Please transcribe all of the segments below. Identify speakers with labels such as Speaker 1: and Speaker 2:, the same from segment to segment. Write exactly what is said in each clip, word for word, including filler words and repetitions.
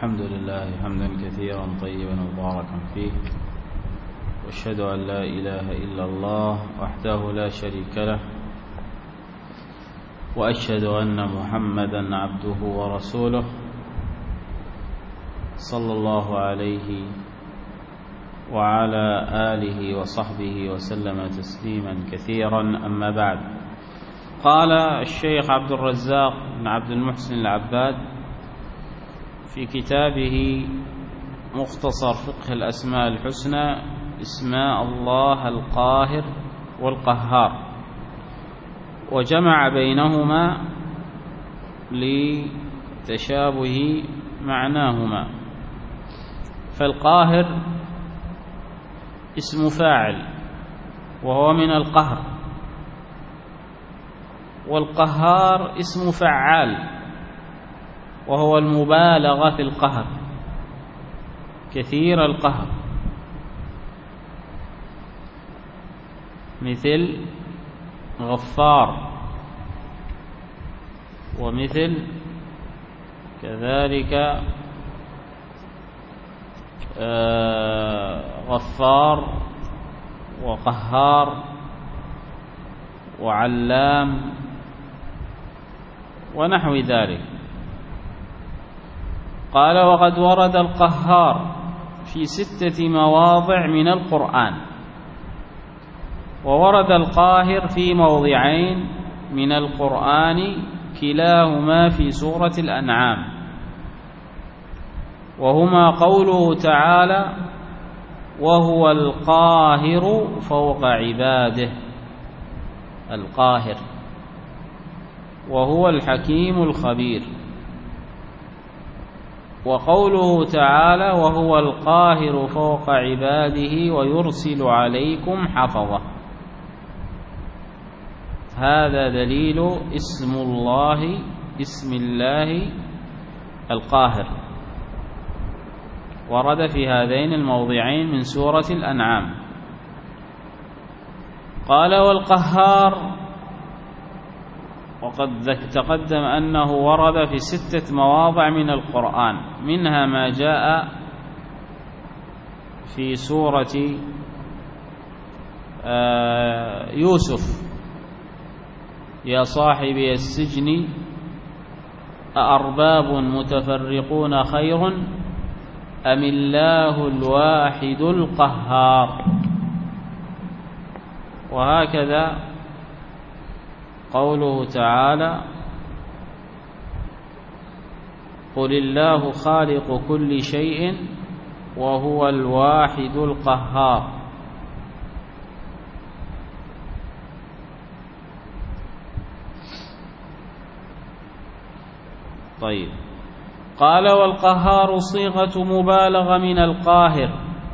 Speaker 1: الحمد لله حمدا كثيرا طيبا مباركا فيه، واشهد أن لا إله إلا الله وحده لا شريك له، وأشهد أن محمدا عبده ورسوله صلى الله عليه وعلى آله وصحبه وسلم تسليما كثيرا. أما بعد، قال الشيخ عبد الرزاق بن عبد المحسن العباد في كتابه مختصر فقه الأسماء الحسنى اسماء الله القاهر والقهار، وجمع بينهما لتشابه معناهما. فالقاهر اسم فاعل وهو من القهر، والقهار اسم فعال وهو المبالغة في القهر، كثير القهر، مثل غفار، ومثل كذلك غفار وقهار وعلام ونحو ذلك. قال: وقد ورد القهار في ستة مواضع من القرآن، وورد القاهر في موضعين من القرآن كلاهما في سورة الأنعام، وهما قوله تعالى: وهو القاهر فوق عباده، القاهر، وهو الحكيم الخبير، وقوله تعالى: وهو القاهر فوق عباده ويرسل عليكم حفظة. هذا دليل اسم الله اسم الله القاهر، ورد في هذين الموضعين من سورة الأنعام. قال: والقهار وقد تقدم أنه ورد في ستة مواضع من القرآن، منها ما جاء في سورة يوسف: يا صاحبي السجن أأرباب متفرقون خير أم الله الواحد القهار. وهكذا قوله تعالى: قل الله خالق كل شيء وهو الواحد القهار. طيب. قال: والقهار صيغة مبالغة من القاهر،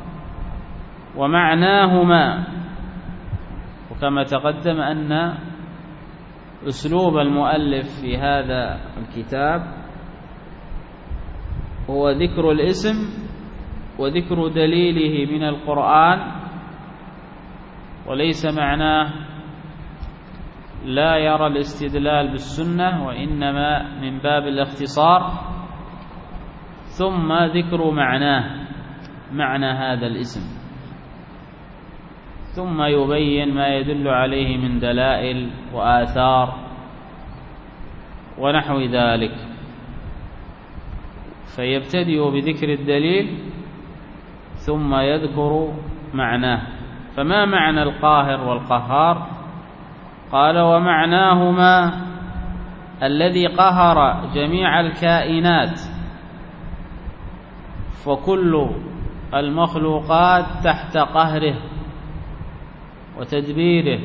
Speaker 1: ومعناهما، وكما تقدم أن أسلوب المؤلف في هذا الكتاب هو ذكر الاسم وذكر دليله من القرآن، وليس معناه لا يرى الاستدلال بالسنة، وإنما من باب الاختصار، ثم ذكر معناه، معنى هذا الاسم، ثم يبين ما يدل عليه من دلائل وآثار ونحو ذلك. فيبتدئ بذكر الدليل ثم يذكر معناه. فما معنى القاهر والقهار؟ قال: ومعناهما الذي قهر جميع الكائنات، فكل المخلوقات تحت قهره وتدبيره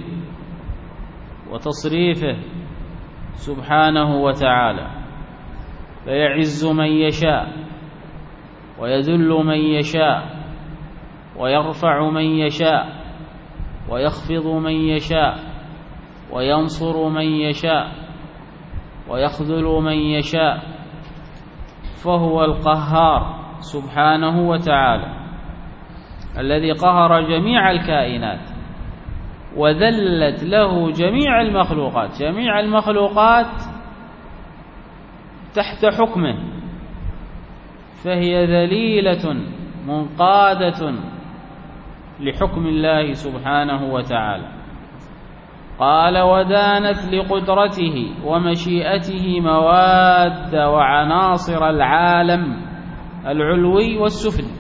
Speaker 1: وتصريفه سبحانه وتعالى، فيعز من يشاء ويذل من يشاء ويرفع من يشاء ويخفض من يشاء وينصر من يشاء ويخذل من يشاء، فهو القهار سبحانه وتعالى الذي قهر جميع الكائنات وذلت له جميع المخلوقات. جميع المخلوقات تحت حكمه، فهي ذليلة منقادة لحكم الله سبحانه وتعالى. قال: ودانت لقدرته ومشيئته مواد وعناصر العالم العلوي والسفلي،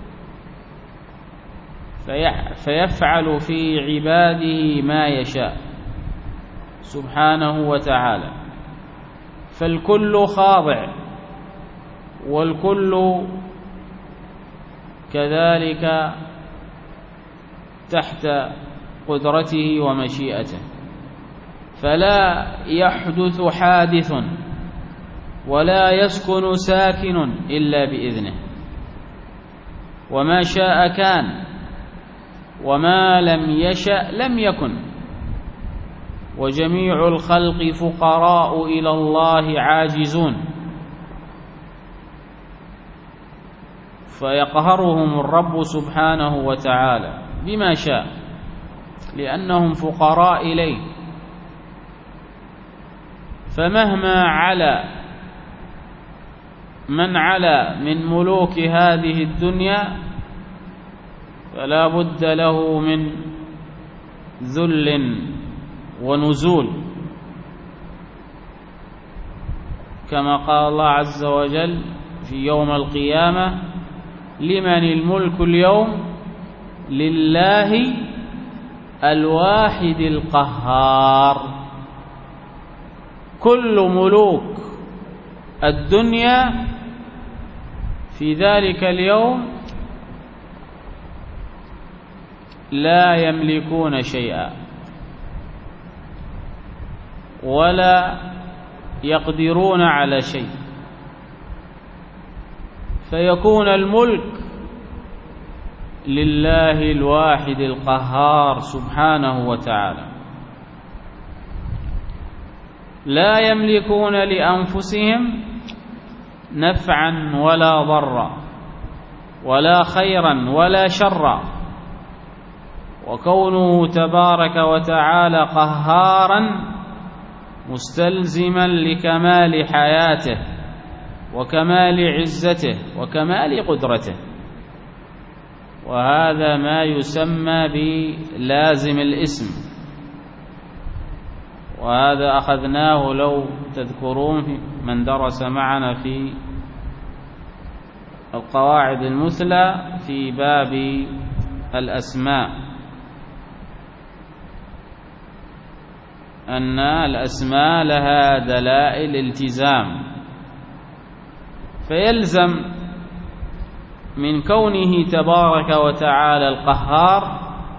Speaker 1: فيفعل في عباده ما يشاء سبحانه وتعالى. فالكل خاضع والكل كذلك تحت قدرته ومشيئته، فلا يحدث حادث ولا يسكن ساكن إلا بإذنه، وما شاء كان وما لم يشأ لم يكن. وجميع الخلق فقراء إلى الله عاجزون، فيقهرهم الرب سبحانه وتعالى بما شاء لأنهم فقراء إليه. فمهما علا من علا من ملوك هذه الدنيا فلا بد له من ذل ونزول، كما قال الله عز وجل في يوم القيامة: لمن الملك اليوم؟ لله الواحد القهار. كل ملوك الدنيا في ذلك اليوم لا يملكون شيئا ولا يقدرون على شيء، فيكون الملك لله الواحد القهار سبحانه وتعالى. لا يملكون لأنفسهم نفعا ولا ضرا ولا خيرا ولا شرا، وكونه تبارك وتعالى قهارا مستلزما لكمال حياته وكمال عزته وكمال قدرته، وهذا ما يسمى بلازم الاسم. وهذا أخذناه لو تذكرون من درس معنا في القواعد المثلى في باب الأسماء، أن الأسماء لها دلائل التزام، فيلزم من كونه تبارك وتعالى القهار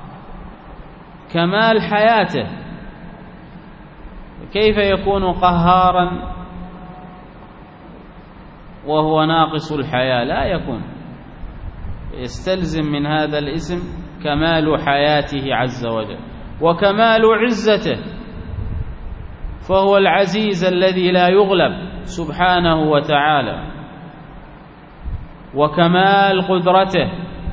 Speaker 1: كمال حياته. كيف يكون قهارا وهو ناقص الحياة؟ لا يكون. يستلزم من هذا الاسم كمال حياته عز وجل وكمال عزته، فهو العزيز الذي لا يغلب سبحانه وتعالى، وكمال قدرته،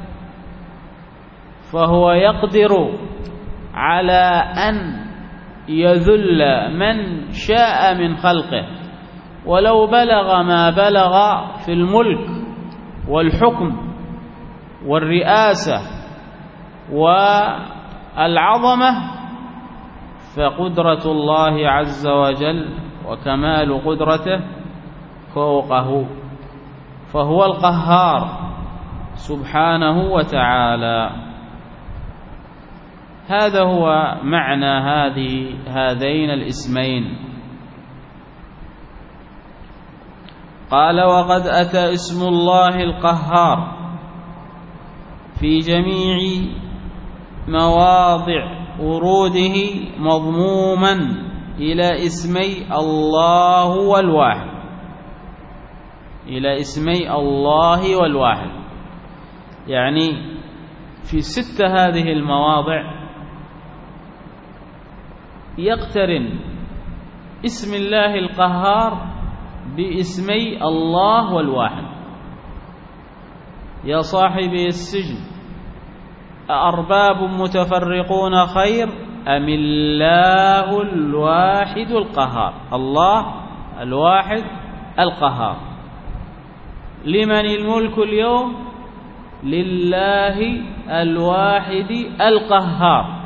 Speaker 1: فهو يقدر على أن يذل من شاء من خلقه، ولو بلغ ما بلغ في الملك والحكم والرئاسة والعظمة، فقدرة الله عز وجل وكمال قدرته فوقه، فهو القهار سبحانه وتعالى. هذا هو معنى هذه هذين الاسمين. قال: وقد أتى اسم الله القهار في جميع مواضع وروده مضموما إلى اسمي الله والواحد، إلى اسمي الله والواحد، يعني في ست هذه المواضع يقترن اسم الله القهار باسمي الله والواحد. يا صاحبي السجن، أأرباب متفرقون خير أم الله الواحد القهار؟ الله الواحد القهار. لمن الملك اليوم؟ لله الواحد القهار.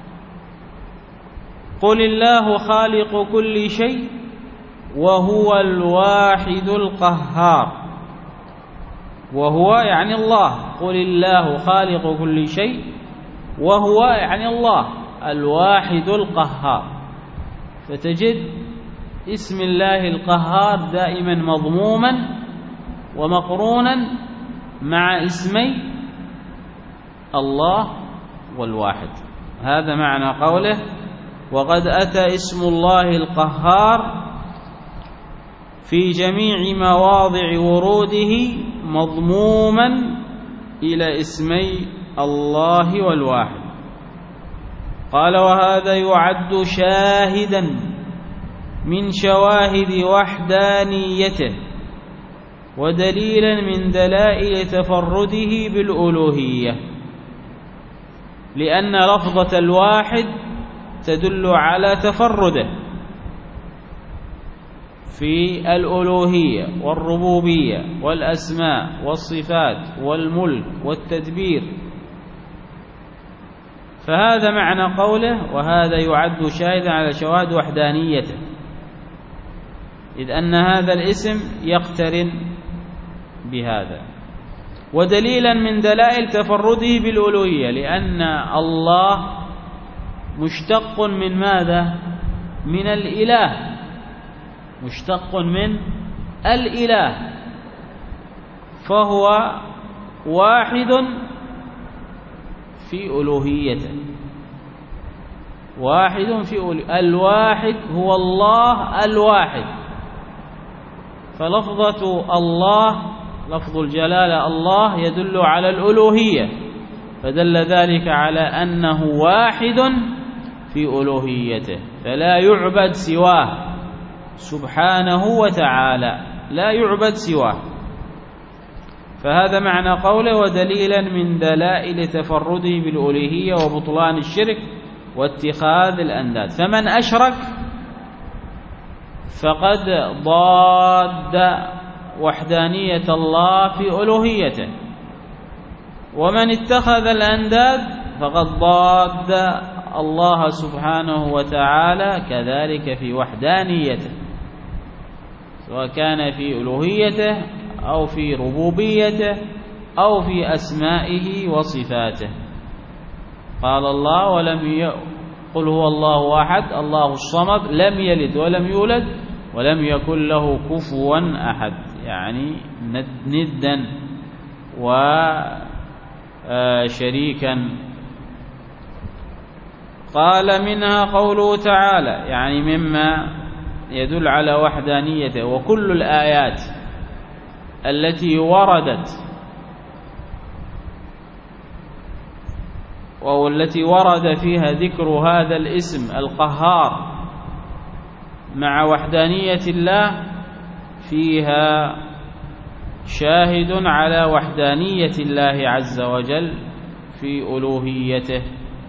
Speaker 1: قل الله خالق كل شيء وهو الواحد القهار. وهو يعني الله، قل الله خالق كل شيء وهو يعني الله الواحد القهار. فتجد اسم الله القهار دائما مضموما ومقرونا مع اسمي الله والواحد. هذا معنى قوله وقد أتى اسم الله القهار في جميع مواضع وروده مضموما إلى اسمي الله والواحد. قال وهذا يعد شاهدا من شواهد وحدانيته ودليلا من دلائل تفرده بالألوهية، لأن لفظة الواحد تدل على تفرده في الألوهية والربوبية والأسماء والصفات والملك والتدبير. فهذا معنى قوله وهذا يعد شاهدا على شواهد وحدانيته، إذ أن هذا الاسم يقترن بهذا، ودليلا من دلائل تفرده بالألوهية، لأن الله مشتق من ماذا؟ من الإله، مشتق من الإله، فهو واحد في ألوهيته، واحد في ألوهيته. الواحد هو الله الواحد، فلفظة الله لفظ الجلالة الله يدل على الألوهية، فدل ذلك على أنه واحد في ألوهيته، فلا يعبد سواه سبحانه وتعالى، لا يعبد سواه. فهذا معنى قوله ودليلا من دلائل تفرده بالألوهية وبطلان الشرك واتخاذ الأنداد. فمن أشرك فقد ضاد وحدانية الله في ألوهيته، ومن اتخذ الأنداد فقد ضاد الله سبحانه وتعالى كذلك في وحدانيته، سواء كان في ألوهيته أو في ربوبيته أو في أسمائه وصفاته. قال الله ولم ي... قل هو الله أحد الله الصمد لم يلد ولم يولد ولم يكن له كفوا أحد، يعني ندا وشريكا. قال منها قوله تعالى، يعني مما يدل على وحدانيته. وكل الآيات التي وردت وهو التي ورد فيها ذكر هذا الاسم القهار مع وحدانية الله فيها شاهد على وحدانية الله عز وجل في ألوهيته.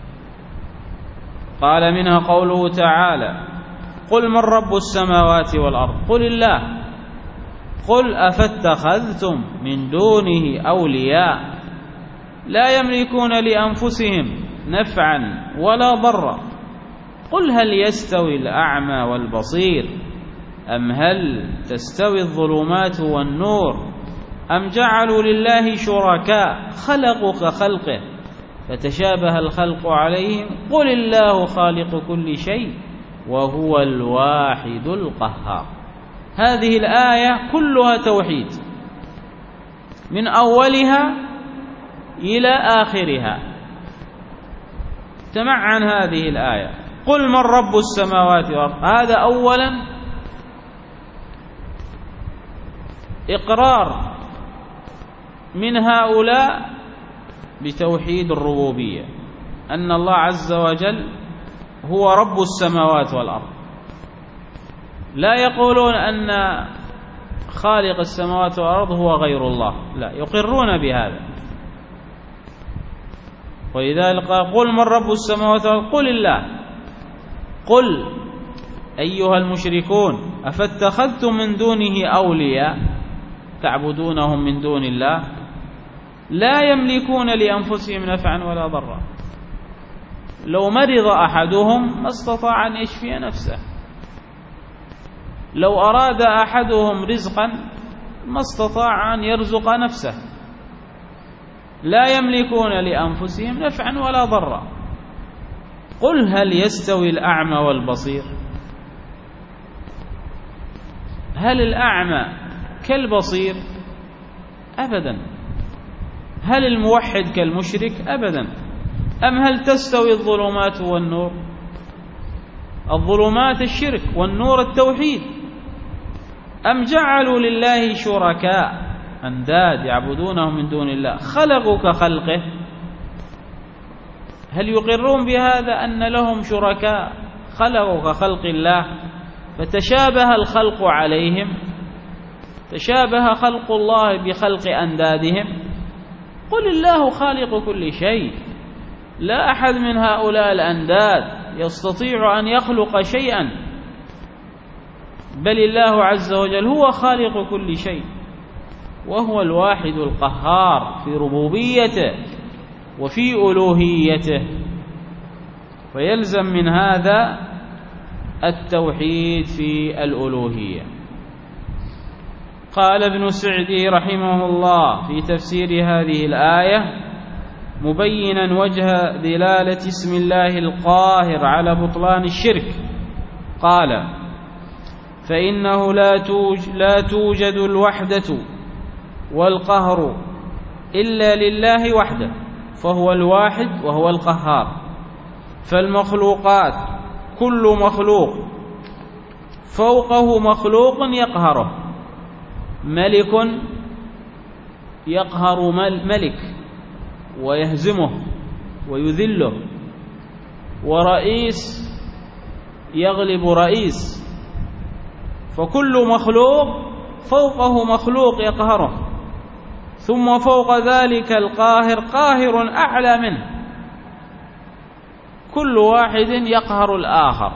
Speaker 1: قال منها قوله تعالى قل من رب السماوات والأرض قل الله قل أفاتخذتم من دونه أولياء لا يملكون لأنفسهم نفعا ولا ضرا قل هل يستوي الأعمى والبصير أم هل تستوي الظلمات والنور أم جعلوا لله شركاء خلقوا كخلقه فتشابه الخلق عليهم قل الله خالق كل شيء وهو الواحد القهار. هذه الآية كلها توحيد من أولها إلى آخرها. تمعن هذه الآية قل من رب السماوات والأرض، هذا أولا إقرار من هؤلاء بتوحيد الربوبية، أن الله عز وجل هو رب السماوات والأرض. لا يقولون أن خالق السماوات والأرض هو غير الله، لا، يقرون بهذا. ولذلك قل من رب السماوات والأرض قل الله قل أيها المشركون أفاتخذتم من دونه أولياء تعبدونهم من دون الله لا يملكون لأنفسهم نفعا ولا ضرا. لو مرض أحدهم ما استطاع أن يشفي نفسه، لو أراد أحدهم رزقا ما استطاع أن يرزق نفسه. لا يملكون لأنفسهم نفعا ولا ضرا. قل هل يستوي الأعمى والبصير؟ هل الأعمى كالبصير؟ أبدا. هل الموحد كالمشرك؟ أبدا. أم هل تستوي الظلمات والنور؟ الظلمات الشرك والنور التوحيد. أم جعلوا لله شركاء أنداد يعبدونهم من دون الله خلقوا كخلقه؟ هل يقرون بهذا أن لهم شركاء خلقوا كخلق الله فتشابه الخلق عليهم؟ تشابه خلق الله بخلق أندادهم؟ قل الله خالق كل شيء، لا أحد من هؤلاء الأنداد يستطيع أن يخلق شيئا، بل الله عز وجل هو خالق كل شيء، وهو الواحد القهار في ربوبيته وفي ألوهيته. فيلزم من هذا التوحيد في الألوهية. قال ابن سعدي رحمه الله في تفسير هذه الآية مبينا وجه دلالة اسم الله القاهر على بطلان الشرك، قال: فإنه لا توجد, لا توجد الوحدة والقهر إلا لله وحده، فهو الواحد وهو القهار. فالمخلوقات كل مخلوق فوقه مخلوق يقهره، ملك يقهر ملك ويهزمه ويذله، ورئيس يغلب رئيس، فكل مخلوق فوقه مخلوق يقهره، ثم فوق ذلك القاهر قاهر أعلى منه، كل واحد يقهر الآخر.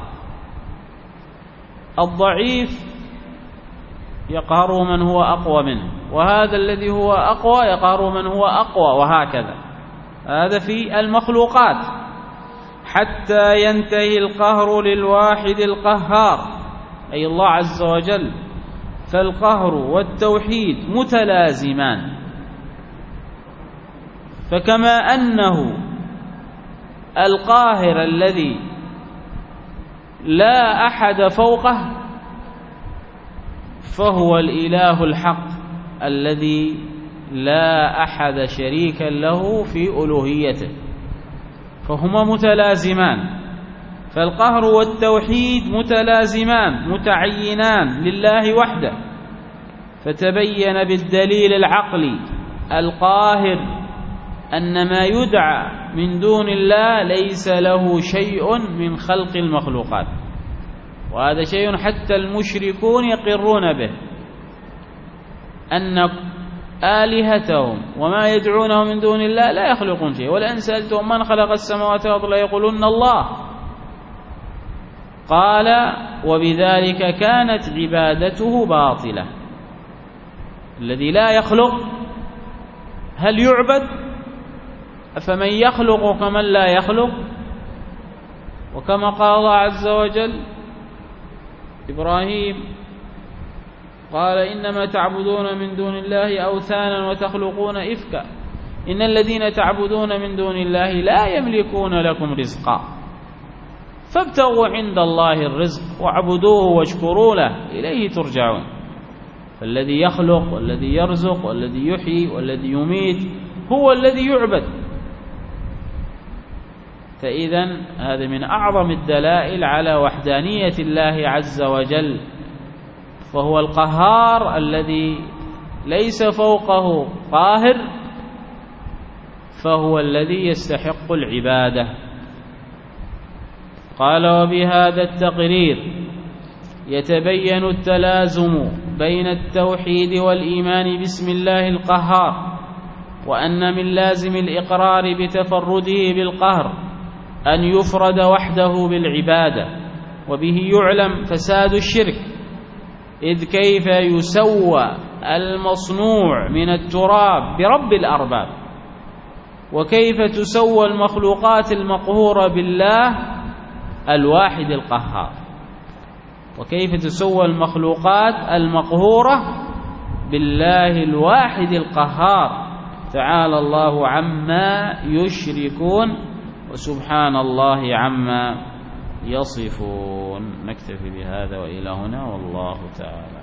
Speaker 1: الضعيف يقهر من هو أقوى منه، وهذا الذي هو أقوى يقهر من هو أقوى، وهكذا. هذا في المخلوقات، حتى ينتهي القهر للواحد القهار، أي الله عز وجل. فالقهر والتوحيد متلازمان، فكما أنه القاهر الذي لا أحد فوقه، فهو الإله الحق الذي لا أحد شريكا له في ألوهيته، فهما متلازمان. فالقهر والتوحيد متلازمان متعينان لله وحده، فتبين بالدليل العقلي القاهر أن ما يدعى من دون الله ليس له شيء من خلق المخلوقات، وهذا شيء حتى المشركون يقرون به، أن آلهتهم وما يدعونه من دون الله لا يخلقون شيء. ولئن سألتهم من خلق السماوات والأرض ليقولن الله. قال: وبذلك كانت عبادته باطلة. الذي لا يخلق هل يعبد؟ أفمن يخلق كمن لا يخلق؟ وكما قال الله عز وجل إبراهيم قال: إنما تعبدون من دون الله أوثانا وتخلقون إفكا إن الذين تعبدون من دون الله لا يملكون لكم رزقا فابتغوا عند الله الرزق واعبدوه واشكروا له إليه ترجعون. فالذي يخلق والذي يرزق والذي يحيي والذي يميت هو الذي يعبد. فإذن هذا من أعظم الدلائل على وحدانية الله عز وجل، فهو القهار الذي ليس فوقه قاهر، فهو الذي يستحق العبادة. قال: وبهذا التقرير يتبين التلازم بين التوحيد والإيمان باسم الله القهار، وأن من لازم الإقرار بتفرده بالقهر أن يفرد وحده بالعبادة، وبه يعلم فساد الشرك، إذ كيف يسوى المصنوع من التراب برب الأرباب؟ وكيف تسوى المخلوقات المقهورة بالله الواحد القهار؟ وكيف تسوى المخلوقات المقهورة بالله الواحد القهار؟ تعالى الله عما يشركون وسبحان الله عما يصفون. نكتفي بهذا وإلى هنا والله تعالى.